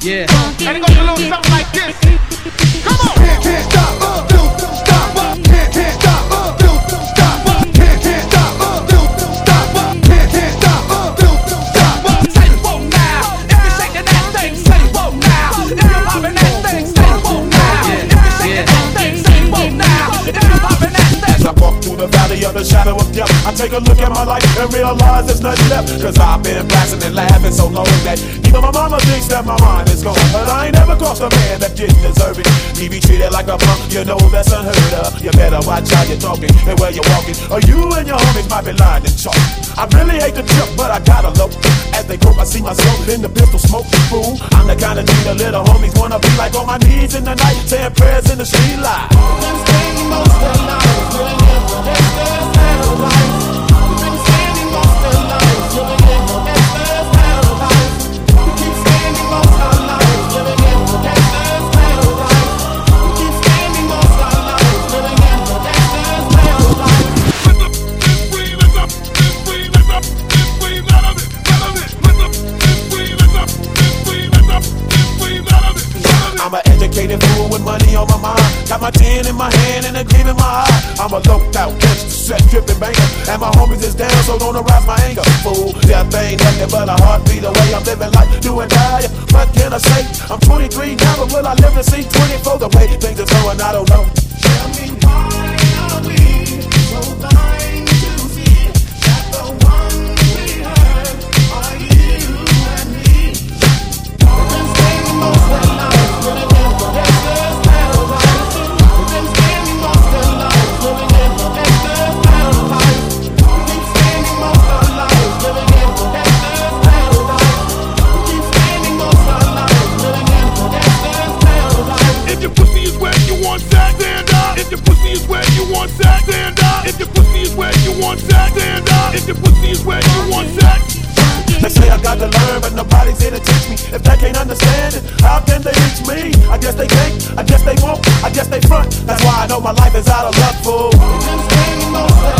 Yeah. And it goes a little something like this. Come on. Can't stop, don't stop, can't stop, don't stop, can't stop, don't stop, can't stop, don't stop. Say whoa now. If you're shaking that thing, say whoa now. If you're popping that thing, say whoa now. If you're shaking that thing, say whoa now. If you're popping that thing. As I walk through the valley of the shadow of death, I take a look at my life and realize there's nothing left. Cause I've been blasting and laughing so long that even my mama thinks that my mind is gone. But I ain't never crossed a man that didn't deserve it. He be treated like a punk, you know that's unheard of. You better watch how you're talking and where you're walking, or you and your homies might be lying and chalk. I really hate the trip, but I gotta look. As they go, I see myself in the pistol smoke. Fool, I'm the kind of dude the little homies wanna be like, on my knees in the night, saying prayers in the street light. Been spending most of their lives living in the gangster's paradise. We've been spending most of their lives living in the gangster's paradise. We keep spending most of our lives living in the gangster's paradise. We keep spending most of our lives living in the gangster's paradise. I'm an educated fool with money on my mind. Got my 10 in my hand and a gleam in my eye. I'm a loped out gangster, set tripping banker, and my homies is down, so don't arouse my anger. Fool, death ain't nothing but a heartbeat away. I'm living life, do and die. What can I say? I'm 23 now, but will I live to see 24? The way things are going, I don't know. Tell me why are we so blind to see that the one we heard are you and me? We've been spending most of our lives living in the gangster's paradise. We've been spending most of our lives living in the gangster's paradise. We keep spending most of our lives living in the gangster's paradise. We keep spending most of our lives living in the gangster's paradise. If your pussy is wet, you want sex, stand up. If your pussy is wet, you want sex, stand up. If your pussy is wet, you want sex, stand up. If your pussy is wet, you want sex. They say I got to learn, but nobody's here to teach me. If they can't understand it, how can they reach me? I guess they can't, I guess they won't, I guess they front. That's why I know my life is out of luck, fool. We've been spending most of